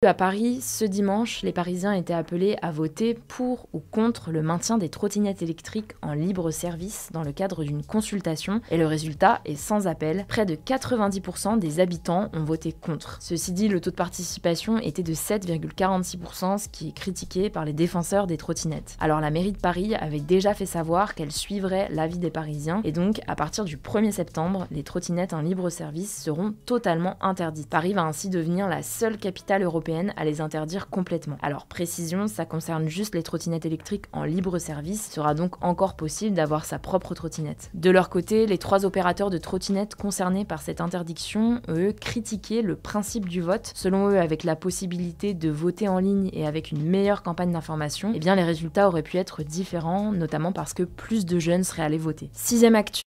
À Paris, ce dimanche, les Parisiens étaient appelés à voter pour ou contre le maintien des trottinettes électriques en libre service dans le cadre d'une consultation, et le résultat est sans appel. Près de 90% des habitants ont voté contre. Ceci dit, le taux de participation était de 7,46%, ce qui est critiqué par les défenseurs des trottinettes. Alors la mairie de Paris avait déjà fait savoir qu'elle suivrait l'avis des Parisiens, et donc à partir du 1er septembre, les trottinettes en libre service seront totalement interdites. Paris va ainsi devenir la seule capitale européenne à les interdire complètement. Alors précision, ça concerne juste les trottinettes électriques en libre service, il sera donc encore possible d'avoir sa propre trottinette. De leur côté, les 3 opérateurs de trottinettes concernés par cette interdiction, eux, critiquaient le principe du vote. Selon eux, avec la possibilité de voter en ligne et avec une meilleure campagne d'information, eh bien les résultats auraient pu être différents, notamment parce que plus de jeunes seraient allés voter. 6e actu.